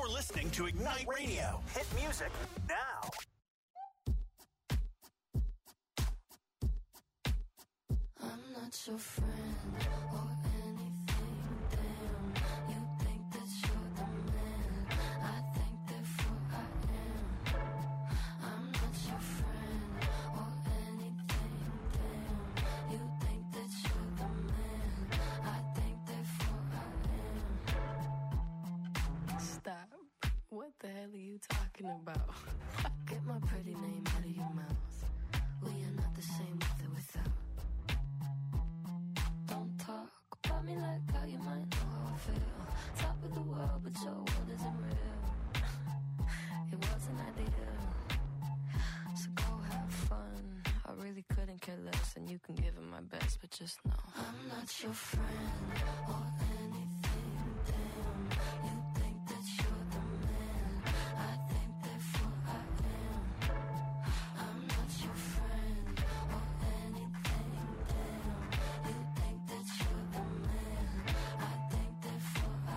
You're listening to Ignite Radio. Hit music now. I'm not your friend or anything, damn. You think that you're the man, I think therefore I am. I'm not your friend or anything, damn. You think that you're the man, I think therefore I am. Stop. What the hell are you talking about? Get my pretty name out of your mouth. We are not the same with or without. Don't talk about me like how you might know how I feel. Top of the world, but your world isn't real. It wasn't ideal. So go have fun. I really couldn't care less, and you can give it my best, but just know I'm not your friend or anything, damn. You think that you're the man, I think therefore I am. I'm not your friend or anything, damn. You think that you're the man, I think therefore I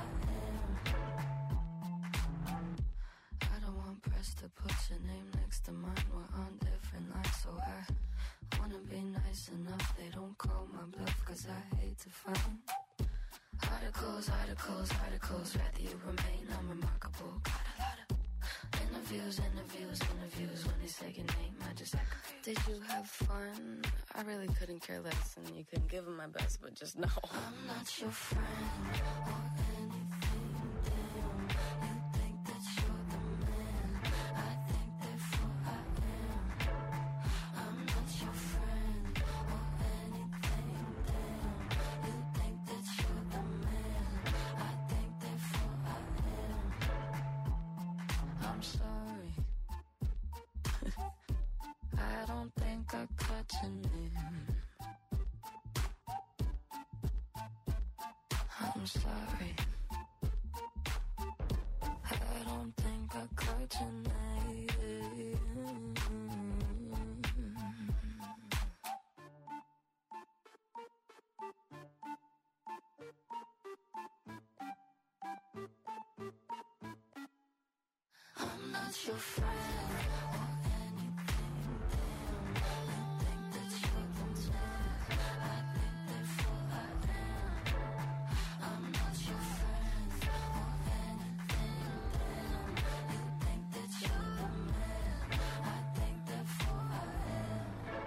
am. I don't want press to put your name next to mine. We're on different lines, so I wanna be nice enough. They don't call my bluff, cause I hate to find articles, rather you remain unremarkable. Got a lot of interviews. When they say your name, I just aggravate. Did you have fun? I really couldn't care less, and you couldn't give them my best, but just know I'm not your friend or anything, damn. You think that you're the man, I think therefore I am. I'm not your friend or anything, damn. You think that you're the man, I think therefore I am. I'm sorry. I don't think I caught your name. I'm sorry. I don't think I caught your name. I'm not your friend or anything, damn. You think that you're the man, I think therefore I am. I'm not your friend or anything, damn. You think that you're the man, I think therefore I am.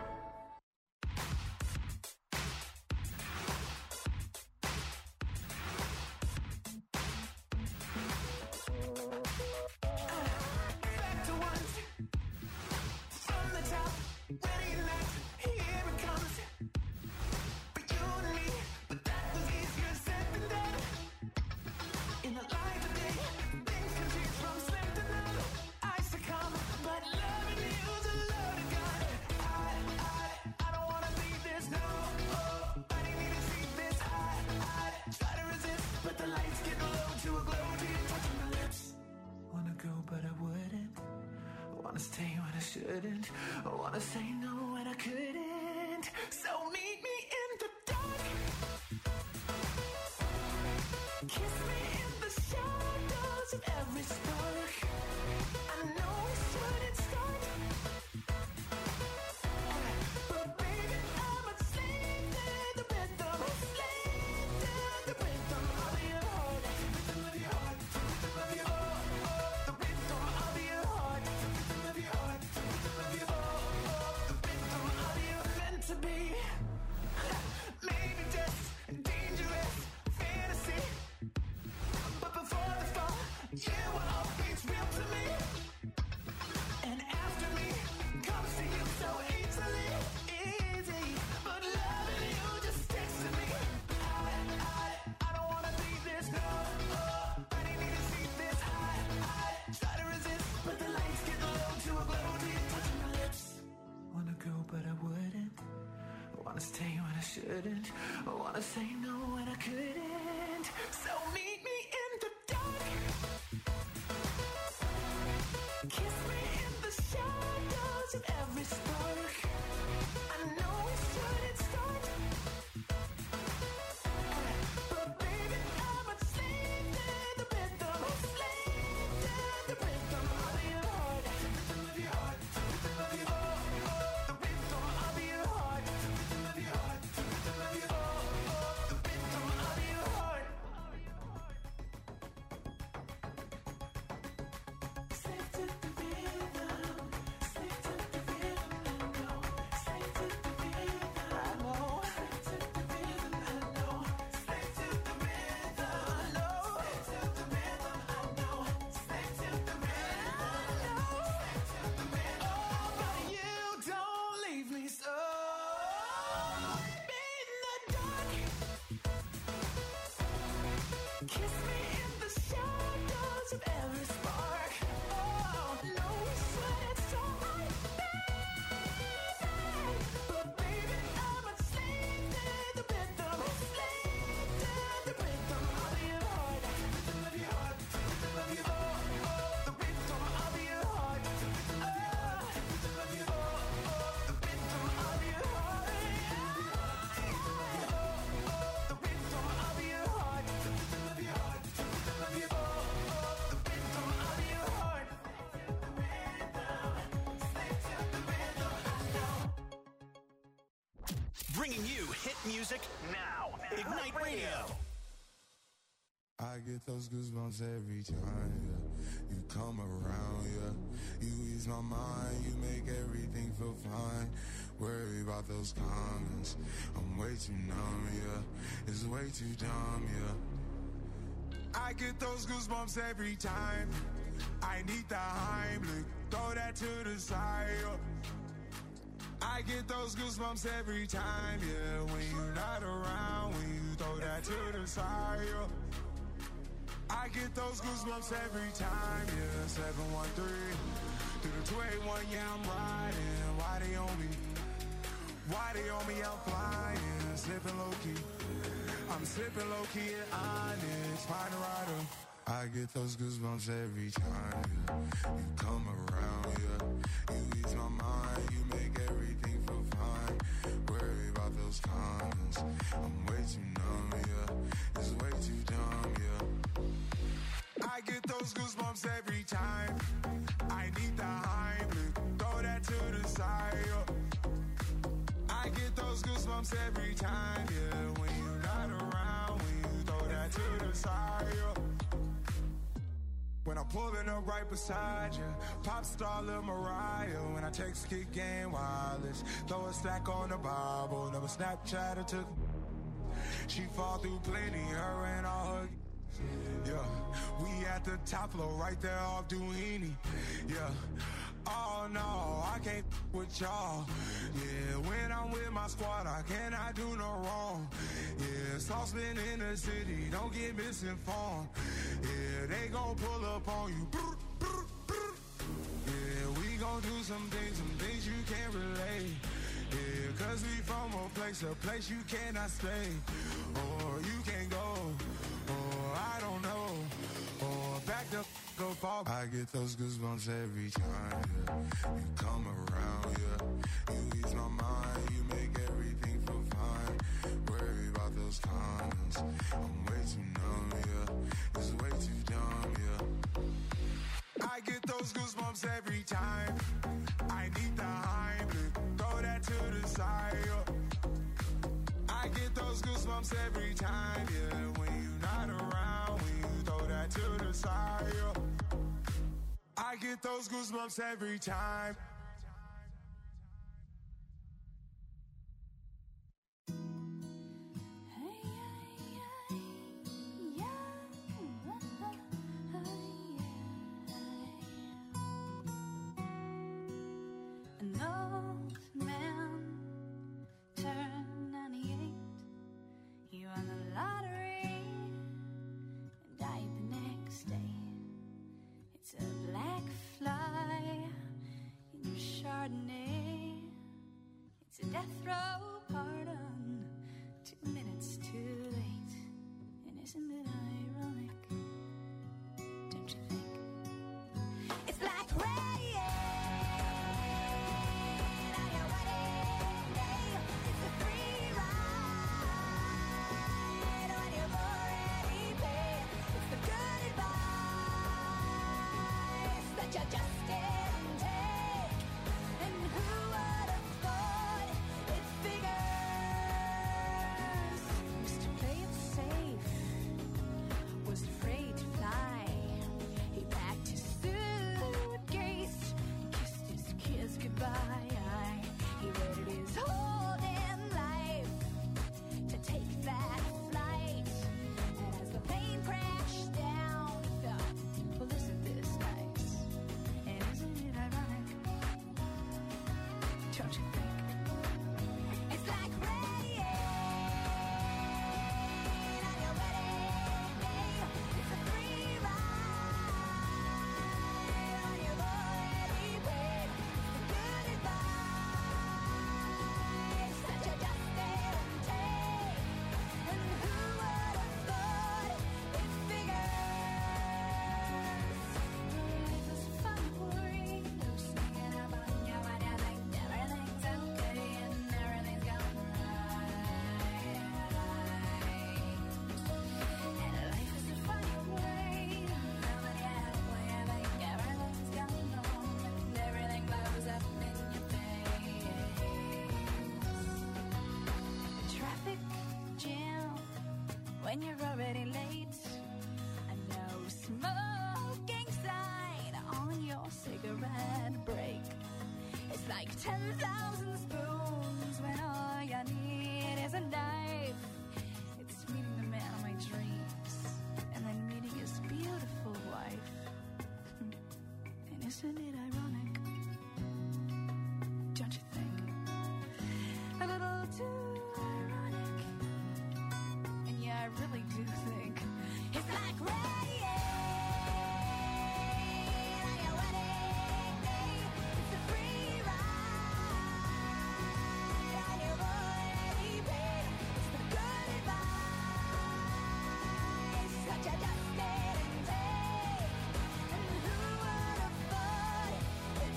Back to once, from the top, ready or not, here it comes. For you and me, but that was easier said than done. In the light of day, things can change from slept to numb. I succumb, but loving you's a loaded gun. I don't wanna leave this, no. I didn't need to see this. I try to resist, but the lights get low to a glow till you're touching my lips. Wanna go, but I wouldn't. Wanna stay when I shouldn't. I wanna say no when I couldn't. So meet me in the dark. Kiss me in the shadows of every spark. I know we shouldn't start, but baby, I'm a slave to the rhythm. Slave to the rhythm of your heart. Rhythm of your heart. Rhythm of your heart. The rhythm of your heart. Rhythm of your heart. Rhythm of your heart. The rhythm of your meant to be. Maybe just dangerous fantasy, but before the fall, you were always real to me. And after me comes to you so easily, easy. But loving you just sticks to me. I don't wanna leave this, no. I didn't need to see this. I try to resist, but the lights get low to a glow till you're touching my lips. Wanna go, but I wouldn't. I wanna stay when I shouldn't. I wanna say no when I couldn't. So meet me in the dark. Kiss me in the shadows of every spark. I know we shouldn't start, but baby, I'm a slave to the rhythm. Slave Bringing you hit music now. Ignite Radio. I get those goosebumps every time, yeah. You come around, yeah. You ease my mind, you make everything feel fine. Worry about those comments, I'm way too numb, yeah. It's way too dumb, yeah. I get those goosebumps every time. I need the Heimlich, throw that to the side, yeah. I get those goosebumps every time, yeah. When you're not around, when you throw that to the side, yeah. I get those goosebumps every time, yeah. 713 through the 281, yeah, I'm riding. Why they on me? Why they on me? I'm flying, slipping low key. I'm slipping low key at Onyx, find a rider. I get those goosebumps every time, yeah. You come around, yeah. You ease my mind, you make everything feel fine. Worry about those comments, I'm way too numb, yeah. It's way too dumb, yeah. I get those goosebumps every time. I need the Heimlich, throw that to the side, yeah. I get those goosebumps every time, yeah. When you're not around, when you throw that to the side, yeah. When I'm pulling up right beside you, pop star Lil Mariah. When I text kick game wireless, throw a stack on the Bible. Never Snapchat or took. She fall through plenty, her and all her. Yeah, we at the top floor, right there off Duini. Yeah. Oh no, I can't with y'all. Yeah, when I'm with my squad, I cannot do no wrong. Yeah, saucepan in the city, don't get misinformed. Yeah, they gon' pull up on you. Yeah, we gon' do some things you can't relate. Yeah, cause we from a place you cannot stay. Or you can't go, or I don't know. Or back the up off. I get those goosebumps every time, yeah. You come around, yeah. You ease my mind, you make everything feel fine. Worry about those comments, I'm way too numb, yeah. It's way too dumb, yeah. I get those goosebumps every time. I need the Heimlich, throw that to the side, yeah. I get those goosebumps every time, yeah. When you're not around, when you throw that to the side, yeah. I get those goosebumps every time. An old man turned 98. He won the lottery and died the next day. It's a black fly in your Chardonnay. It's a death row pardon, 2 minutes too late. And isn't it ironic? Don't you think? It's black rain on your wedding day. It's a free ride on your already paid. It's the good advice that you just didn't take. And who would have thought it figures? Mr. Play It Safe was afraid to fly. He packed his suitcase, kissed his kids goodbye. He waited his whole damn life to take that flight. And as the plane crashed down, he thought, well, isn't this nice? And isn't it ironic? Don't you think? It's like rain on your wedding day. It's a free ride on your already paid. It's the good advice that you just didn't take. And who would have thought it figures? Life is fun for you, singing about you when you think everything's 1,000 spoons when all you need is a knife. It's meeting the man of my dreams and then meeting his beautiful wife. And isn't it ironic? Don't you think? A little too ironic. And yeah, I really do think it's like rain on your wedding day. It's a free ride on your already paid. It's the good advice that you just didn't take. And who would have thought it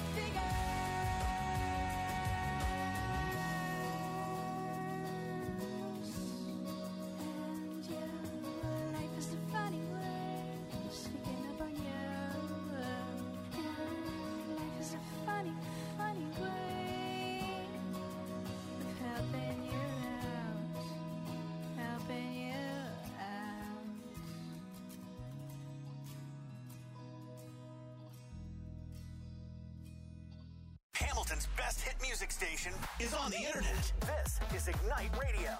figures? And your life is a funny way of sneaking up on you. Life is a funny, funny way of helping you out. Helping you out. Hamilton's best hit music station is on the internet. This is Ignite Radio.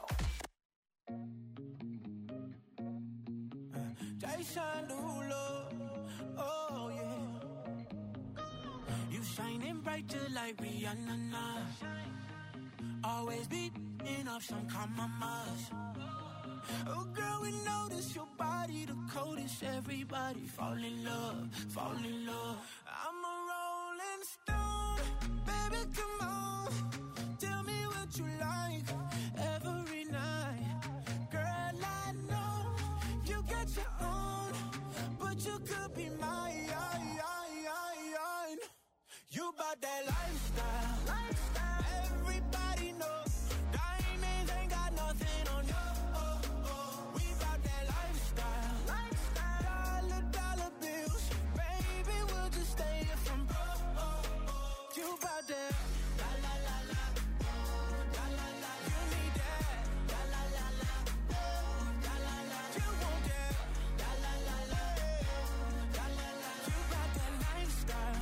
Jason Derulo, oh yeah. You shining bright just like Rihanna now. Always beating up some compromise. Oh girl, we notice your body the coldest. Everybody fall in love, fall in love. I'm a rolling stone, baby, come on. Tell me what you like every night. Girl, I know you got your own, but you could be mine. You bout that lifestyle, everybody knows. Diamonds ain't got nothing on you. We bout that lifestyle, dollar bills. Baby, we'll just stay here from you bout that. La la la la, la la la. You need that. La la la la, la la la. You want that. La la la la, la la la. You bout that lifestyle.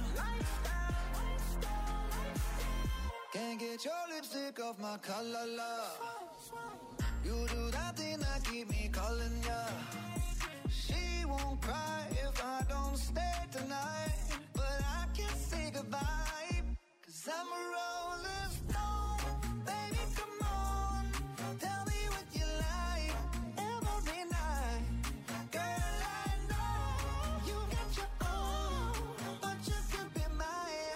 Can't get your lipstick off my collar, love. You do that thing that keep me calling ya. She won't cry if I don't stay tonight, but I can't say goodbye, 'cause I'm a rolling stone. Baby, come on, tell me what you like every night. Girl, I know you got your own, but you could be mine.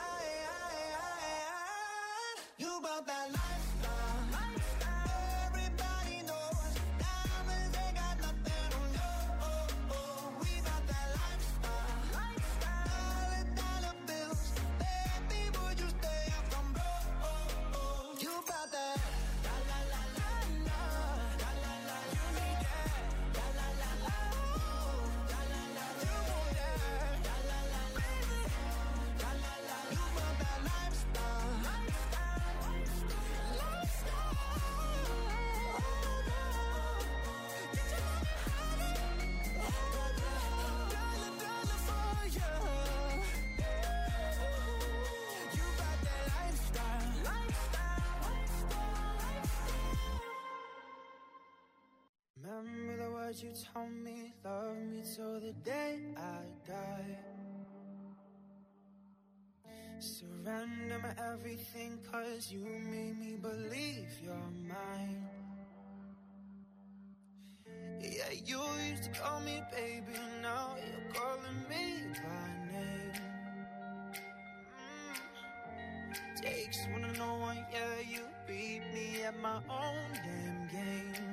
You bout that lifestyle, everybody knows. Diamonds ain't got nothing on you. We bout that lifestyle, dollar bills. Baby, would you stay up from broke? You bout that. La la la la la, la la la. You need that. La la la la, la la la. You want that. La la la la, la la la. You bout that lifestyle, dollar for you. You got that lifestyle. Remember the words you told me, love me till the day I die. Surrender my everything, 'cause you made me believe you're mine. Yeah, you used to call me baby, now you're calling me by name. Takes one to know one, yeah, you beat me at my own damn game.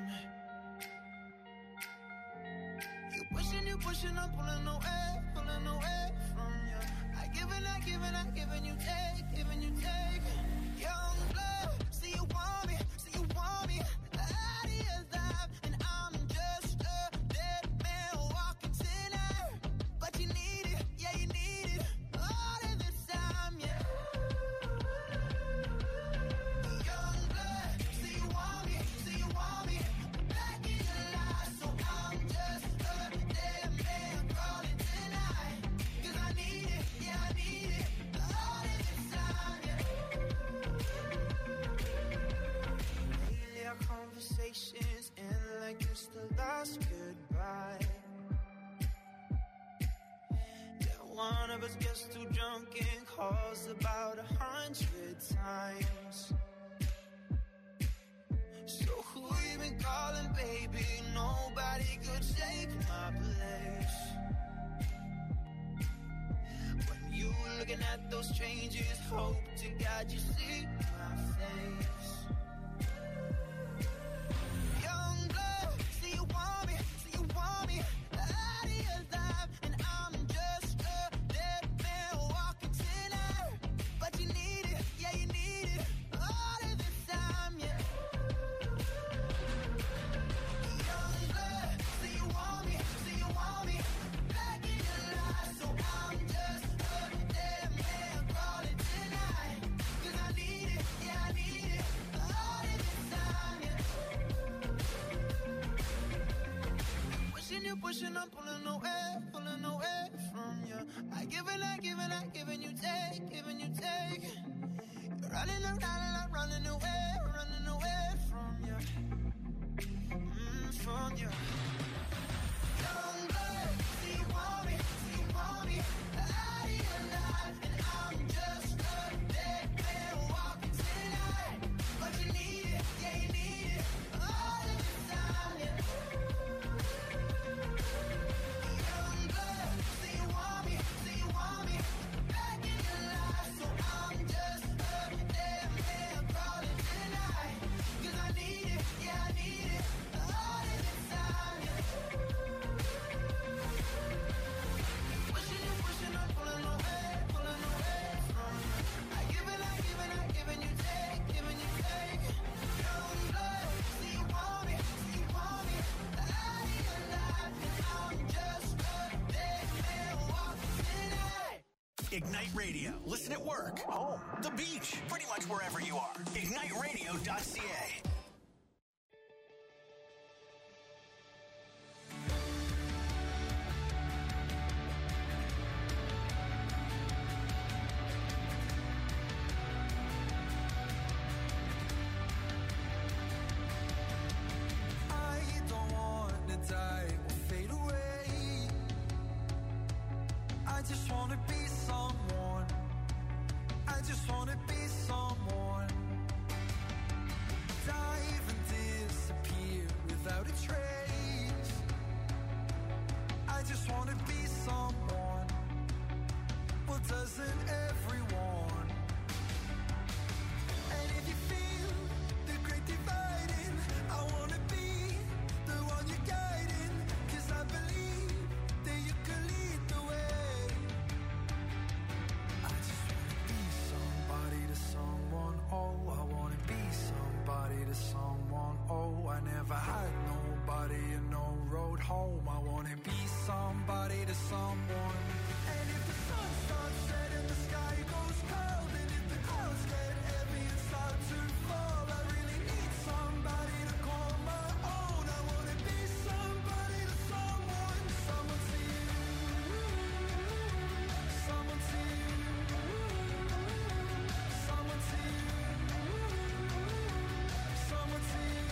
You pushing, I'm pulling away from you. I giving you take. Young blood, see you want me. The idea's live, and I'm just a dead man walking tonight. But you need it, yeah, you need it. All of this time, yeah. Young blood, see you want me. Back in your life, so I'm just a dead man calling tonight. 'Cause I need it, yeah, I need it. All of this time, yeah. one of us gets too drunk and calls about 100 times. So who you been calling, baby? Nobody could take my place. When you looking at those changes, hope to God you see my face. Young blood, see you want me, out of your life, and I'm just a dead man walking tonight. But you need it, yeah you need it, all of this time, yeah. Young blood, see you want me, back in your life, so I'm just a dead man calling tonight. 'Cause I need it, yeah I need it, all of this time, yeah. Pushing, I'm pulling away from you. I giving you take. You're running around and I'm running away from you. From you. Young blood, see you want me, out of your life, and I'm just a dead man walking tonight. But you need it, yeah you need it, all of this time, yeah. Young blood, see you want me, back in your life, so I'm just a dead man crawling tonight. 'Cause I need it, yeah I need it, all of this time, yeah. Pushing, I'm pulling away from you. I giving you take. Young blood, see you want me, out of your life, and I'm just a dead man walking tonight. Ignite Radio. Listen at work, home, the beach, pretty much wherever you are. IgniteRadio.ca. I don't wanna die or fade away. I just wanna be someone. I just wanna be someone. Dive and disappear without a trace. I just wanna be someone. Well, doesn't everyone? And if you feel the great dividing, I wanna be the one you're guiding. 'Cause I believe that you can lead the way. I just wanna be somebody to someone. Oh, I wanna be somebody to someone. Oh, I never had nobody and no road home. I wanna be somebody to someone. And if the sun starts setting, the sky goes cold. And if the clouds get heavy and start to fall, I really need somebody to call my own. I wanna be somebody to someone. Someone to you. Someone to you. Someone to you. Someone to you.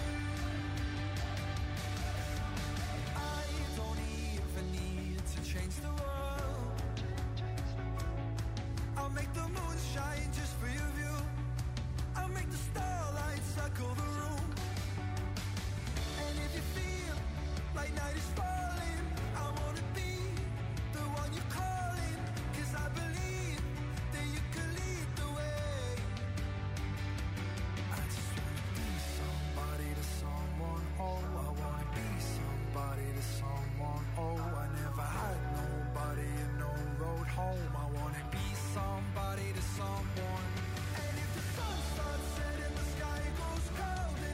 I don't even need to change the world. I'll make the moon shine just for your view. I'll make the starlight circle the room. And if you feel like night is falling, I wanna be the one you're calling. 'Cause I believe that you can lead the way. I just wanna be somebody to someone. Oh, I wanna be somebody to someone. Oh, I never had nobody and no road home. I wanna be somebody to someone. And if the sun starts setting, the sky goes cold.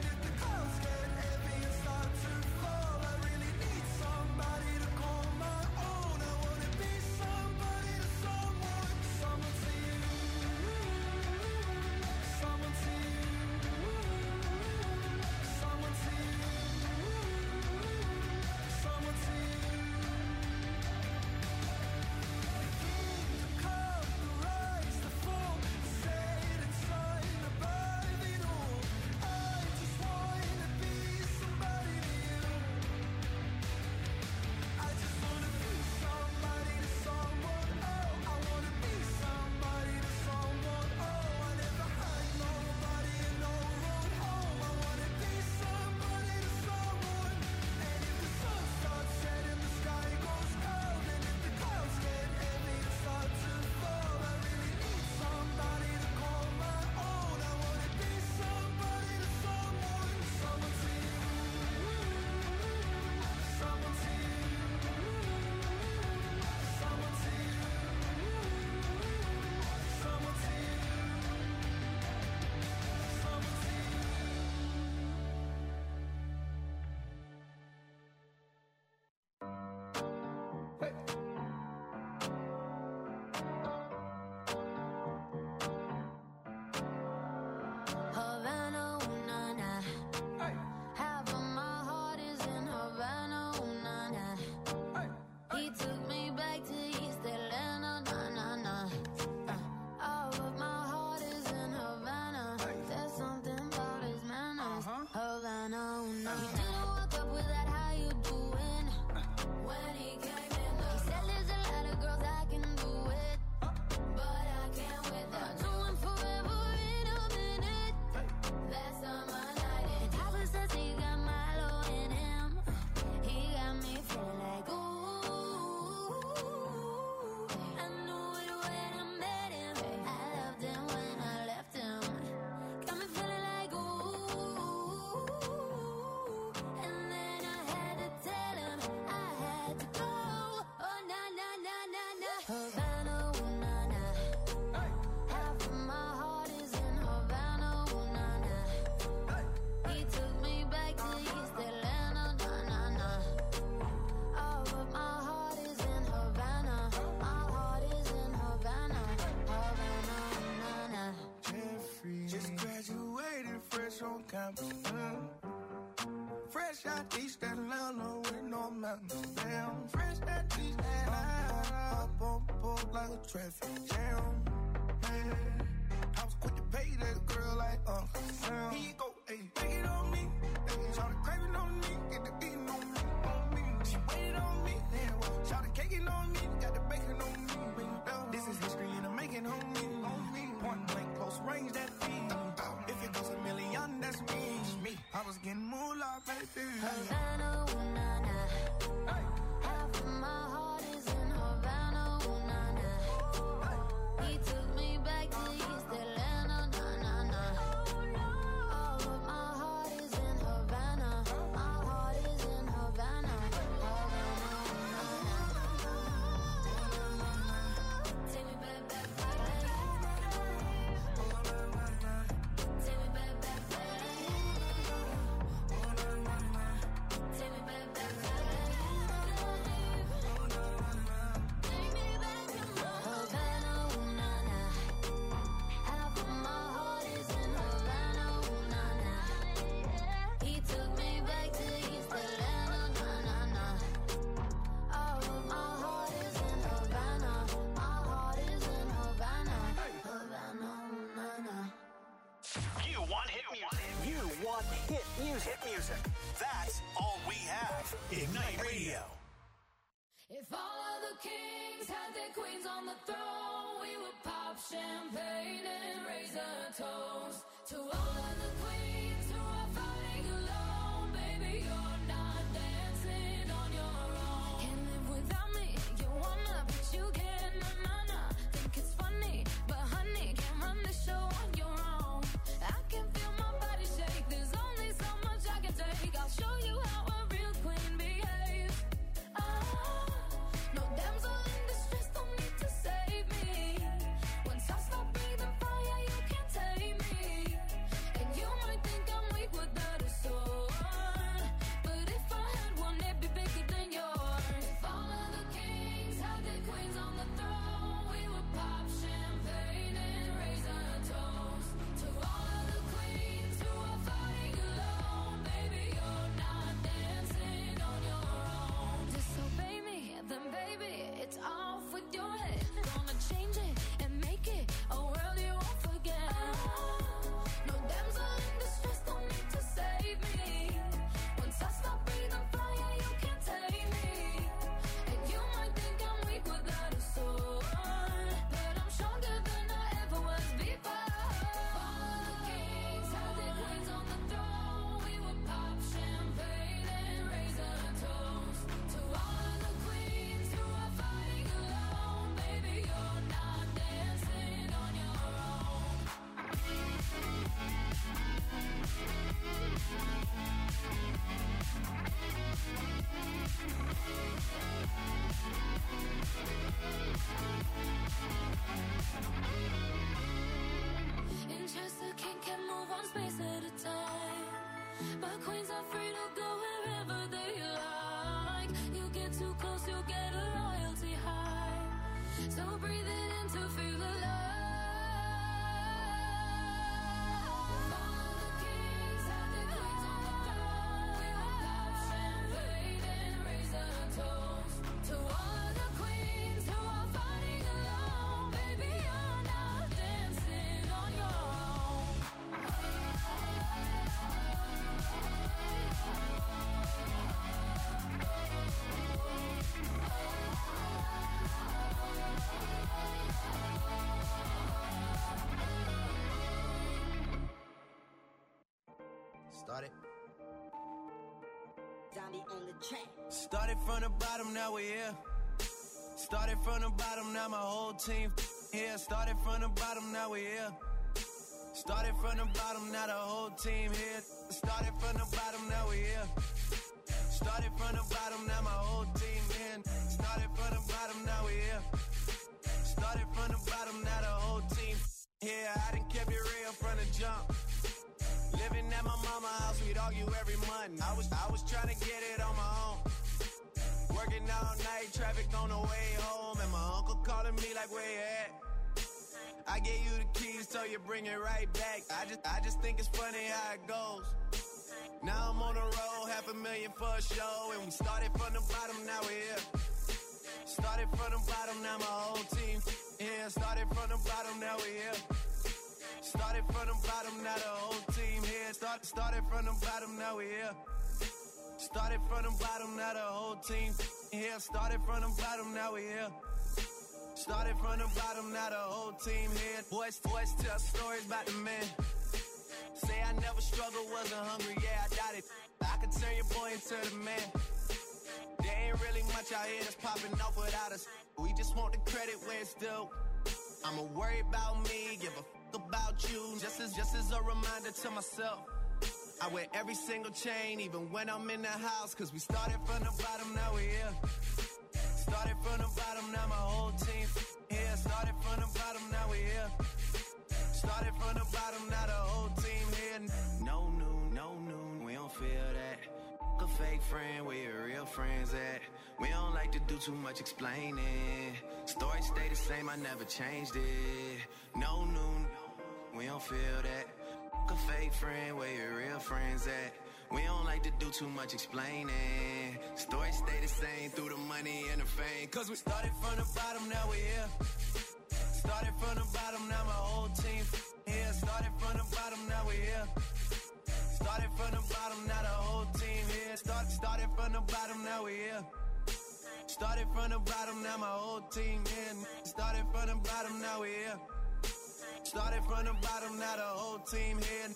fresh on campus. Fresh out East Atlanta with no mountains. Damn, fresh out East Atlanta. Up on board like a traffic jam. Man, I was quick to pay that girl like Sam. Here you go, ayy, take it on me. Shout the craving on me, get the beating on me, on me. She waited on me, shout the caking on me, got the bacon on me. This is history and I'm making on me. Point blank, close range, that feed. If it goes a million, that's me. I was getting moolah, baby. Havana, ooh, nah, nah. Half of my heart is in Havana, ooh, nah, nah. He took me back to East Atlanta, nah, nah, nah. All of my heart is in Havana. My heart is in Havana. Havana, ooh, nah, nah. Take me back, back, back. Take me back, back, back. Hit music. That's all we have. Ignite Radio. If all of the kings had their queens on the throne, we would pop champagne and raise a toast to all of the queens who are fighting alone. Baby, you're not dancing on your own. Can't live without me, you wanna, but you can't. Nah. Think it's funny, but honey, can't run the show on your own. I can feel my body shake. There's only so much I can take. I'll show you how a real queen behaves. No damsel in distress, don't need to save me. Once I stop breathing fire, you can't tame me. And you might think I'm weak without a sword, but if I had one, it'd be bigger than yours. If all of the kings had their queens on the throne, we would pop champagne and raise a toast to all of the queens who are fighting alone. Baby, you're not dancing on your own. Disobey me, then baby, it's off with your head. Gonna change it and make it a world you won't forget. No damsel in distress, don't need to save me. Once I stop breathing fire, you can't tame me. And you might think I'm weak without a sword, but I'm stronger than I ever was before. All of the kings had their queens on the throne. We would pop champagne and raise a toast to all of the queens who are fighting alone. Baby, you're not dancing on your own. In Chester, king can move one space at a time, but queens are free to go wherever they like. You get too close, you'll get a royalty high. So breathe it in to feel alive. All of the kings had their queens on the throne. We would pop champagne and raise a toast to all of the queens who are fighting alone. Baby, you're not dancing on your own. Started. Zombie on the track. Started from the bottom, now we're here. Started from the bottom, now my whole team here. Started from the bottom, now we're here. Started from the bottom, now the whole team here. Started from the bottom, now we're here. Started from the bottom, now my whole team in. Started from the bottom, now we're here. Started from the bottom, now the whole team here. I done kept it real from the jump. Living at my mama's house, we'd argue every month. I was trying to get it on my own. Working all night, traffic on the way home, and my uncle calling me like, where you at? I gave you the keys, so you bring it right back. I just think it's funny how it goes. Now I'm on the road, $500,000 for a show, and we started from the bottom, now we're here. Started from the bottom, now my whole team here. Started from the bottom, now we're here. Started from the bottom, now the whole team here. Started from the bottom, now we're here. Started from the bottom, now the whole team here. Started from the bottom, now we're here. Started from the bottom, now the whole team here. Boys tell stories about the man. Say I never struggled, wasn't hungry, yeah, I doubt it. I could turn your boy into the man. There ain't really much out here that's popping off without us. We just want the credit where it's due. I'ma worry about me, give a fuck about you. Just as a reminder to myself. I wear every single chain, even when I'm in the house. Cause we started from the bottom, now we're here. Started from the bottom, now my whole team here. Started from the bottom, now we're here. Started from the bottom, now the whole team here. No noon, we don't feel that. A fake friend, where your real friends at? We don't like to do too much explaining. Story stay the same, I never changed it. No noon, we don't feel that. A fake friend, where your real friends at? We don't like to do too much explaining. Story stay the same through the money and the fame. Cause we started from the bottom, now we're here. Started from the bottom, now my whole team here. Started from the bottom, now we're here. Started from the bottom, now the whole team here. Started from the bottom, now we're here. Started from the bottom, now my whole team here. Started from the bottom, now we're here. Started from the bottom, now the whole team here.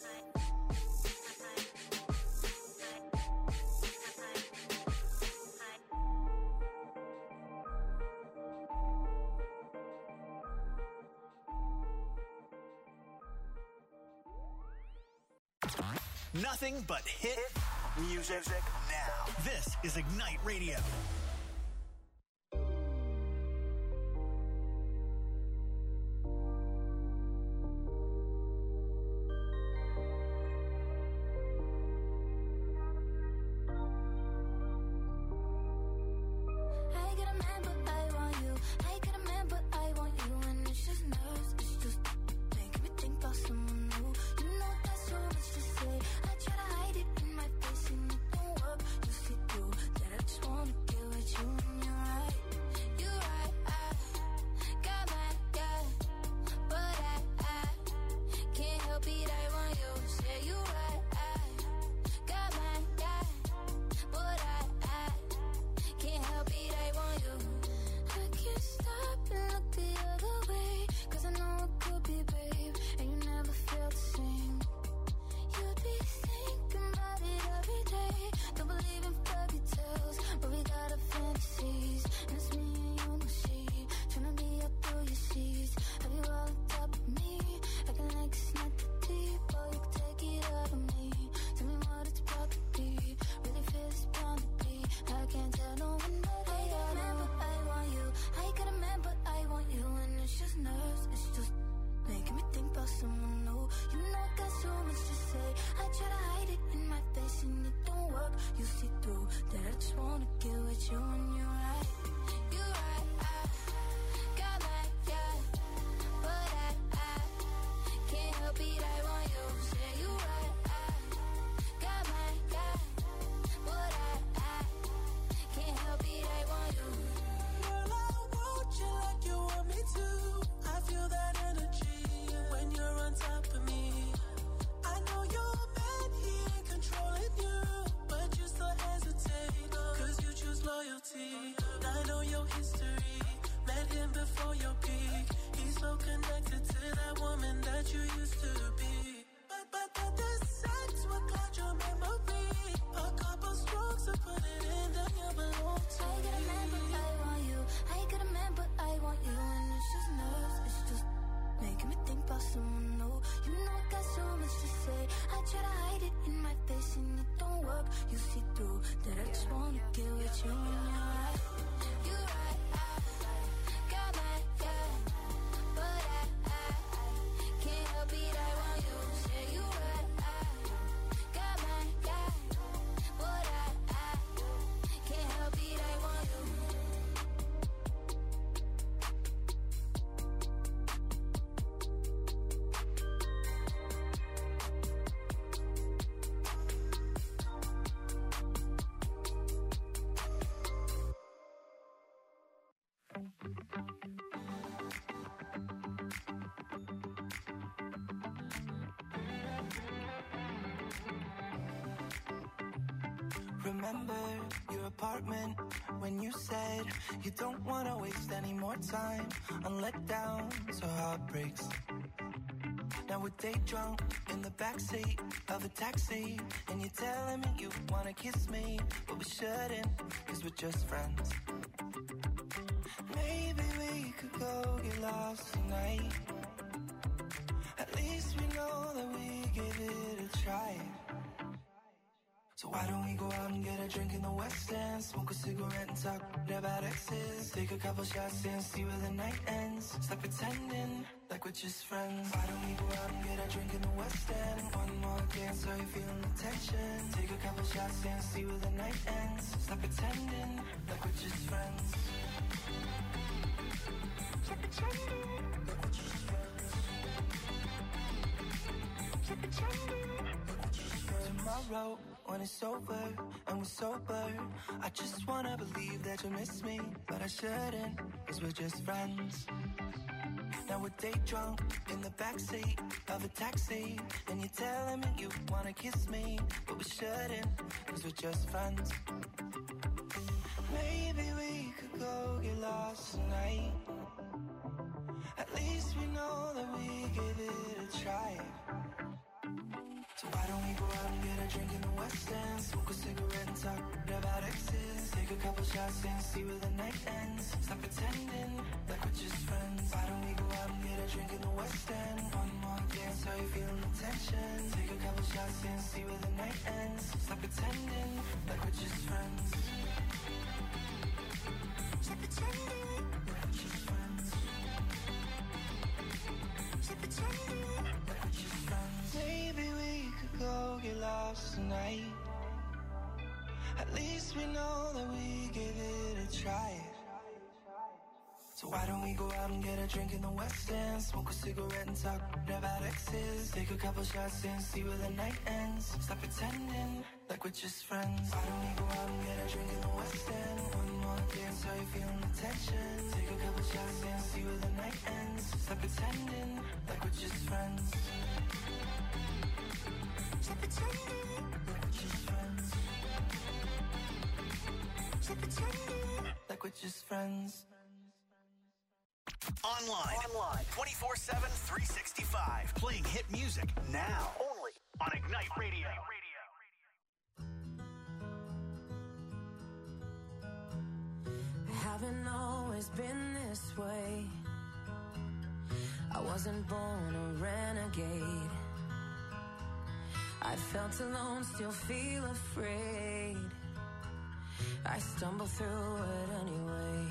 Nothing but hit music now. This is Ignite Radio. Loyalty. Remember your apartment when you said you don't want to waste any more time on letdowns or heartbreaks. Now we're day drunk in the backseat of a taxi, and you're telling me you want to kiss me, but we shouldn't, cause we're just friends. Maybe we could go get lost tonight. At least we know that we gave it a try. So why don't we go out and get a drink in the West End, smoke a cigarette and talk about exes, take a couple shots and see where the night ends. Stop pretending like we're just friends. Why don't we go out and get a drink in the West End? One more dance, are you feeling the tension? Take a couple shots and see where the night ends. Stop pretending like we're just friends. Stop pretending like we're just friends. Stop pretending like we're just friends. Tomorrow, when it's over and we're sober, I just wanna believe that you miss me, but I shouldn't, cause we're just friends. Now we're day drunk in the backseat of a taxi, and you're telling me you wanna kiss me, but we shouldn't, cause we're just friends. Maybe we could go get lost tonight. At least we know that we gave it a try. So why don't we go out and get a drink in the West End, smoke a cigarette and talk about exes, take a couple shots and see where the night ends. Stop pretending like we're just friends. Why don't we go out and get a drink in the West End? One more dance, are you feeling the tension? Take a couple shots and see where the night ends. Stop pretending like we're just friends. Stop pretending like we're just friends. Stop pretending like we're just friends. Maybe we could go get lost tonight. At least we know that we gave it a try. So why don't we go out and get a drink in the West End, smoke a cigarette and talk about exes, take a couple shots and see where the night ends. Stop pretending like we're just friends. Why don't we go out and get a drink in the West End? One more dance, are you feeling the tension? Take a couple shots and see where the night ends. Stop pretending like we're just friends. Stop pretending like we're just friends. Stop pretending like we're just friends. Online 24/7, 365. Playing hit music now. Only on Ignite Radio. I haven't always been this way. I wasn't born a renegade. I felt alone, still feel afraid. I stumble through it anyway.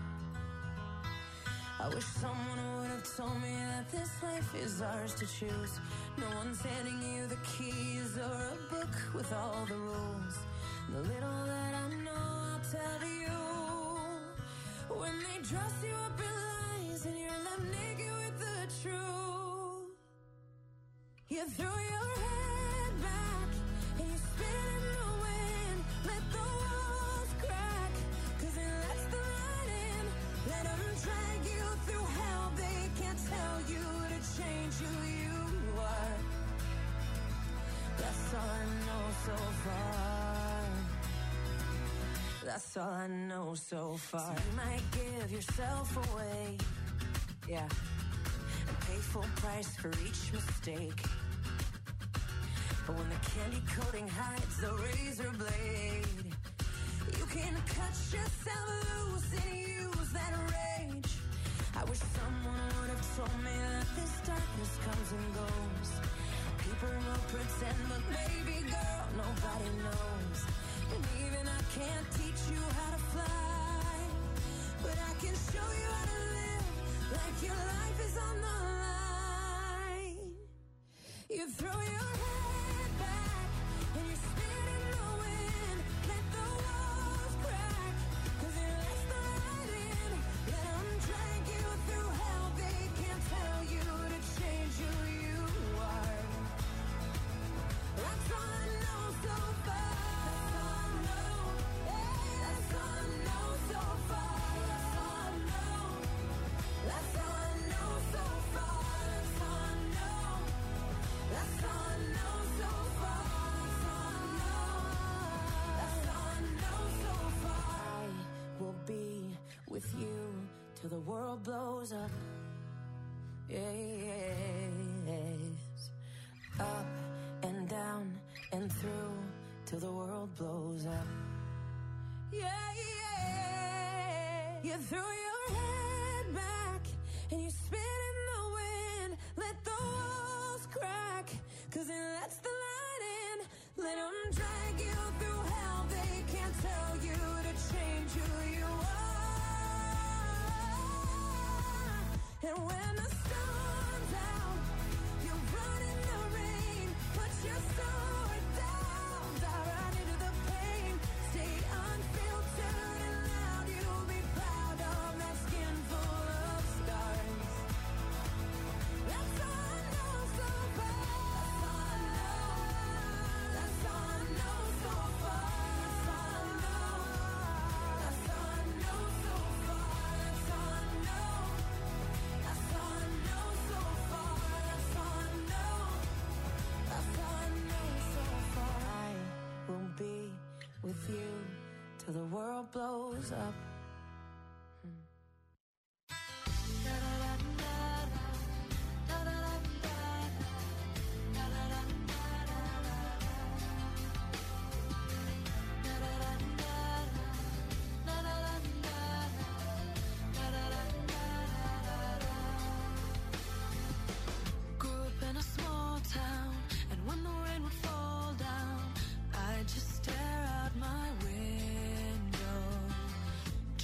I wish someone would have told me that this life is ours to choose. No one's handing you the keys or a book with all the rules. The little that I know, I'll tell you. When they dress you up in lies and you're left naked with the truth, you throw your head back and you spin in the wind. Let the walls crack, cause it lets the light in. Let them drag you through hell. They can't tell you to change who you are. That's all I know so far. That's all I know so far. So you might give yourself away, yeah, and pay full price for each mistake. But when the candy coating hides the razor blade, you can cut yourself loose and use that rage. I wish someone would have told me that this darkness comes and goes. People will pretend, but baby girl, nobody knows. And even I can't teach you how to fly, but I can show you how to live like your life is on the line. You throw your head back and you spin in the wind. Let the walls crack, cause it lets the light in. Let them drag you through hell. They can't tell you to change who you are. That's all I know so far. That's all I know. Yeah, that's all I know so far. That's all I know. That's all I know so far. That's all I know. That's all I know world blows up. Yes. Up and down and through till the world blows up. Yeah, yeah. You throw your head back and you spit in the wind. Let the walls crack, 'cause it lets the light in. Let them drag you through hell. They can't tell you to change who you are. And when the storm's out, you run in the rain. Put your sword down, dive right into the pain. Stay unfiltered and loud. You'll be proud of that skin full of scars. That's all I know so far. That's all I know so far. That's all I know. That's all I know so far. That's all I know. That's all I know so far. That's all I know. That's all I know so far. I will be with you till the world blows up. Grew up in a small town, and when the rain would fall down, I'd just stare out my window.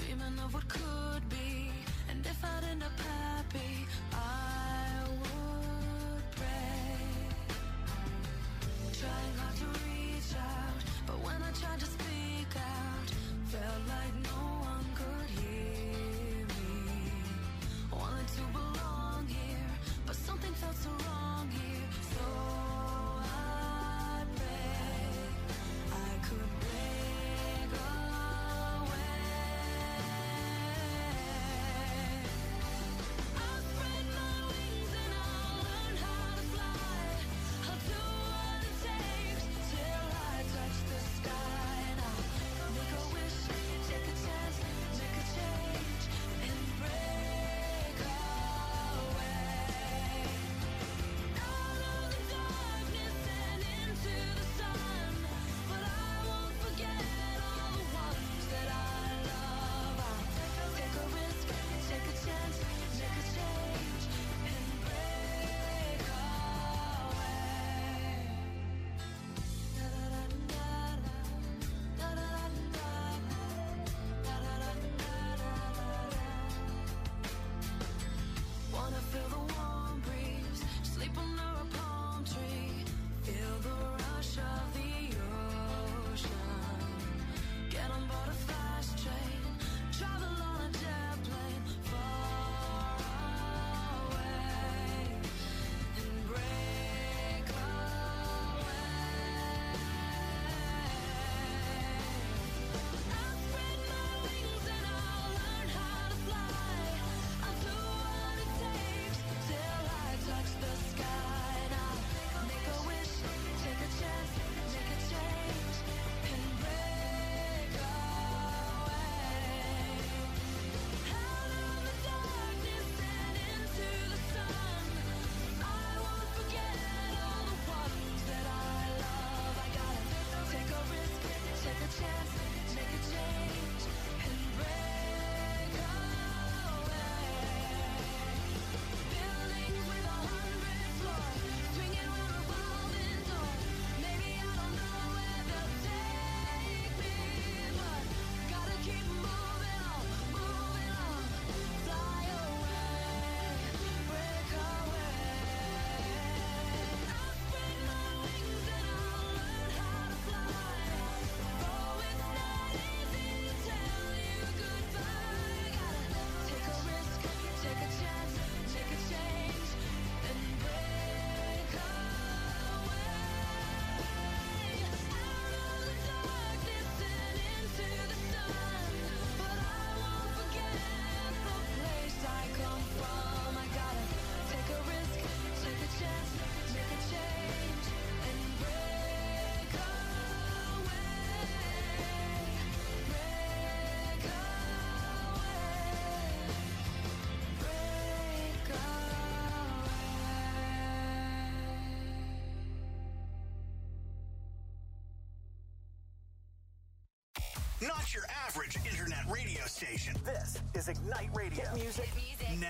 not your average internet radio station. This is Ignite Radio. Hit music. Now.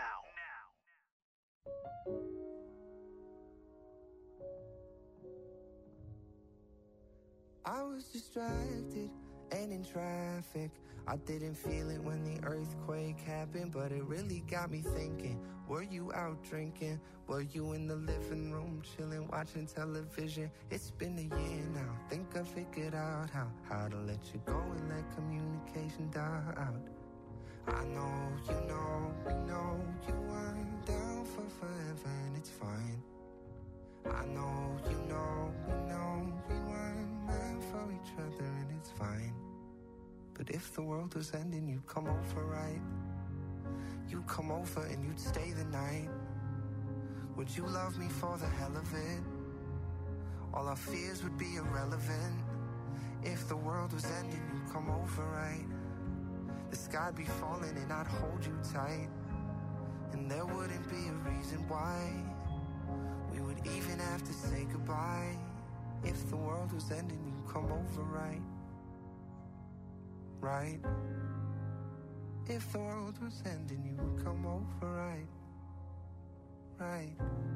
I was distracted and in traffic. I didn't feel it when the earthquake happened, but it really got me thinking. Were you out drinking? Were you in the living room chilling, watching television? It's been a year now. Think I figured out how to let you go and let communication die out. I know, we know you weren't down for forever, and it's fine. I know, we know we weren't meant for each other, and it's fine. But if the world was ending, you'd come over, right? You'd come over and you'd stay the night. Would you love me for the hell of it? All our fears would be irrelevant. If the world was ending, you'd come over, right? The sky'd be falling and I'd hold you tight. And there wouldn't be a reason why we would even have to say goodbye. If the world was ending, you'd come over, right? Right? If the world was ending, you would come over, right? Right?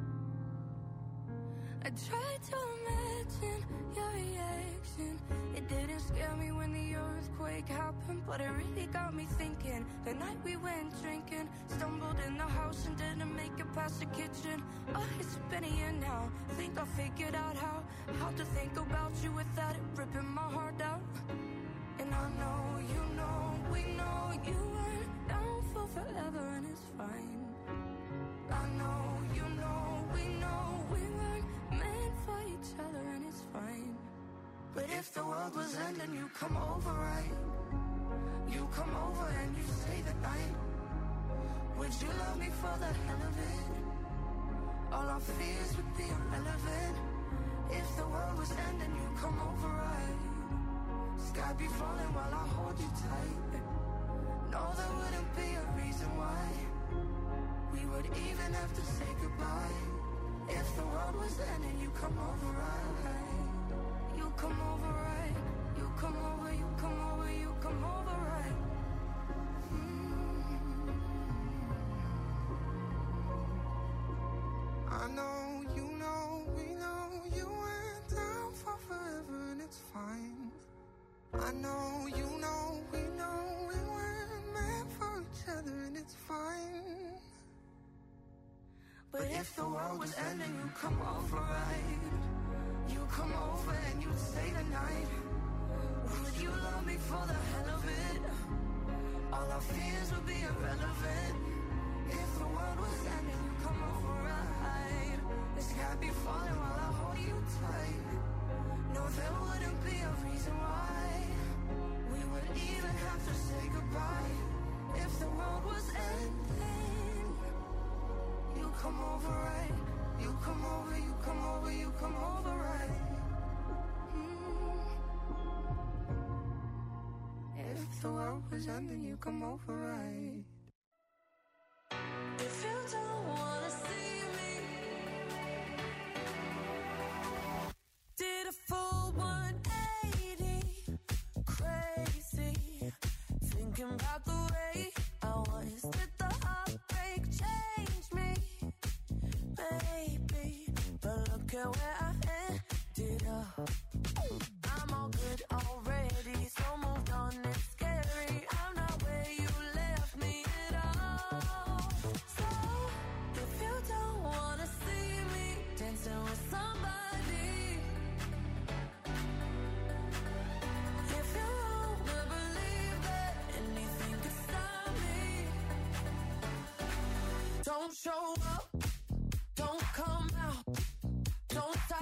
I tried to imagine your reaction. It didn't scare me when the earthquake happened, but it really got me thinking. The night we went drinking, stumbled in the house and didn't make it past the kitchen. Oh, it's been a year now. Think I figured out how to think about you without it ripping my heart out. And I know, we know you weren't down for forever, and it's fine. I know, we know we weren't meant for each other, and it's fine. But if the world was ending, you come over, right? You come over and you stay the night. Would you love me for the hell of it? All our fears would be irrelevant. If the world was ending, you come over, right? Sky be falling while I hold you tight. No, there wouldn't be a reason why we would even have to say goodbye. If the world was ending, you come over, right? You come over, right? You come over, you come over, you come over, right? I know, we know you went down for forever, and it's fine. I know, we know we weren't meant for each other, and it's fine. But if the world was ending, you come over, right? You come over and you'd stay the night. Would you love me for the hell of it? All our fears would be irrelevant. If the world was ending, you come over, right? The sky be falling while I hold you tight. No, there wouldn't be a reason why we would even have to say goodbye. If the world was ending, you come over, right? You come over, you come over, you come over, right? If the world was ending, you come over, right? If you don't wanna see me, did a full 180, crazy, thinking about the way I was. Did the heartbreak change me? Maybe, but look at where I ended up. I'm all good already, so moved on, it's scary. I'm not where you left me at all. So, if you don't wanna see me dancing with somebody, if you wanna believe that anything could stop me, don't show up, don't come out, don't stop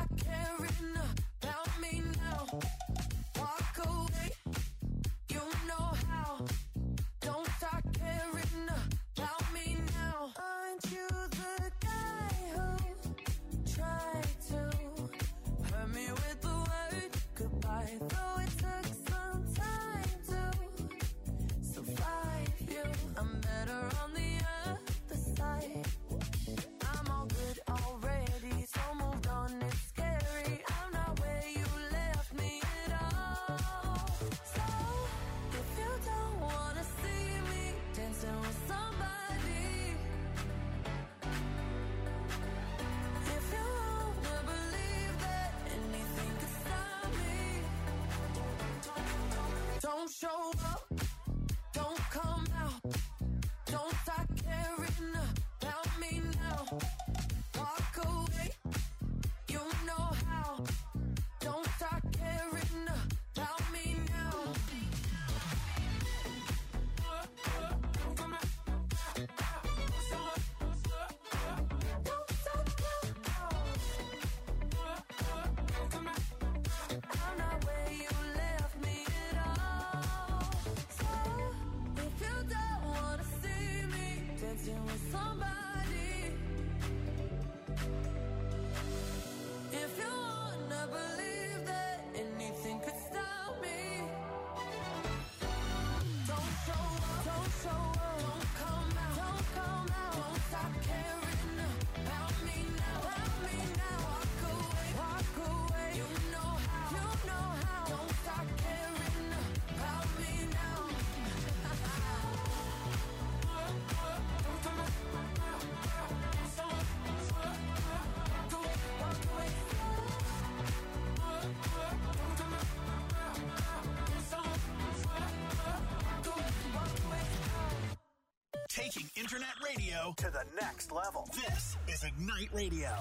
internet radio to the next level. This is Ignite Radio.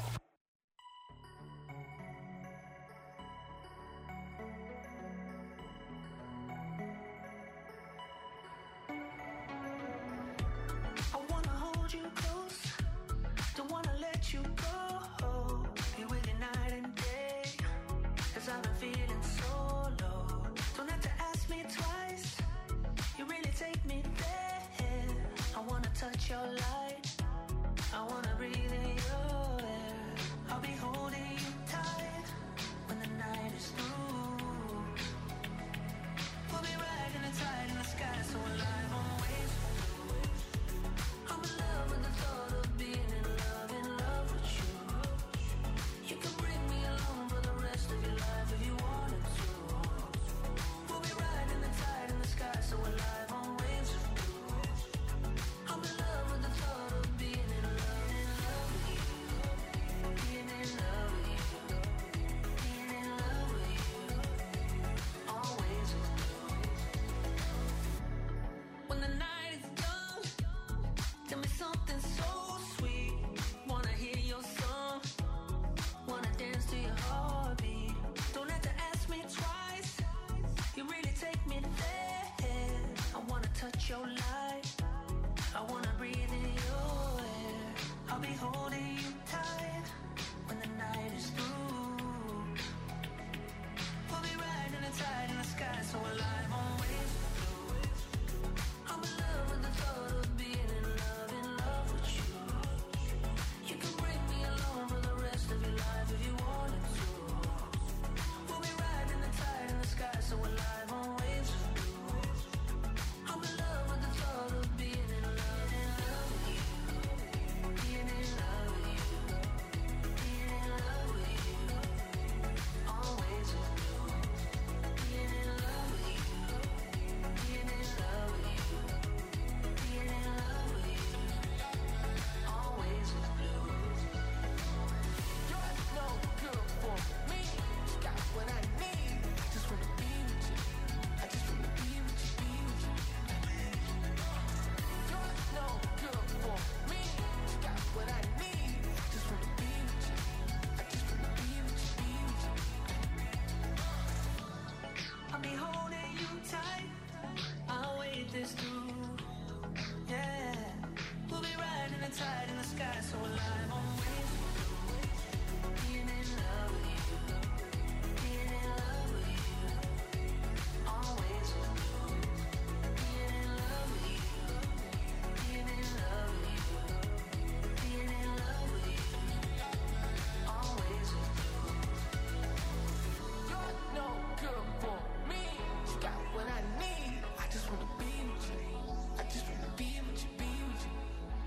I wanna hold you close, don't wanna let you go. Be with you night and day, 'cause I've been feeling so low. Don't have to ask me twice, you really take me there. I wanna touch your light, I wanna breathe in your air. I'll be holding you tight when the night is through. We'll be riding the tide in the sky, so alive on waves. I'm in love with the thought of being in love with you. You can bring me along for the rest of your life if you wanted to. We'll be riding the tide in the sky, so alive on waves of blue. I'm in love with the thought of being in love with you. Being in love with you. Being in love with you. Always with you. When the night is done, tell me something so sweet. Wanna hear your song, wanna dance to your heartbeat. Don't have to ask me twice, you really take me there. I wanna touch your light, I wanna breathe in your air. I'll be holding you tight when the night is through. We'll be riding the tide in the sky, so alive on waves. I'm in love with the thought of being in love with you. You can bring me along for the rest of your life if you wanted to. We'll be riding the tide in the sky, so alive on waves of blue. I'm in love with the thought of being in love with you. Being in love with you. Being in love with you. Always with you. Being in love with you. Being in love with you. Being in love with you. Always with blue. You're no good for me. Got what I need. Just wanna be with you. I just wanna be with you, be with you. You're no good for me. Got what I need. Just wanna be with you. I just wanna be with you, be with you. I'll be holding you tight. I'll wait this through. Yeah. We'll be riding the tide in the sky, so alive on waves. Being in love with you. Being in love with you. Always with you. Being in love with you. Being in love with you. Being in love with you. Always with you. You're no good for me. You got what I need. I just wanna be with you. I just wanna be with you, be with you.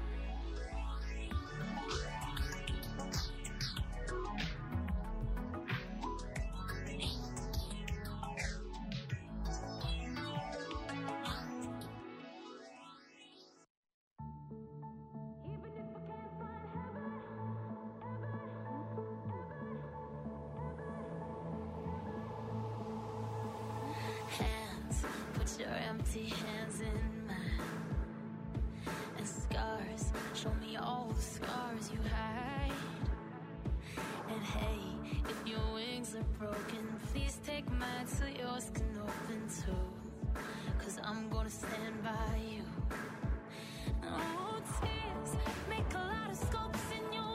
Hands, put your empty hands in mine. And scars, show me all the scars you hide. And hey, if your wings are broken, please take mine so yours can open too. 'Cause I'm gonna stand by you. Oh, tears make a lot of scopes in your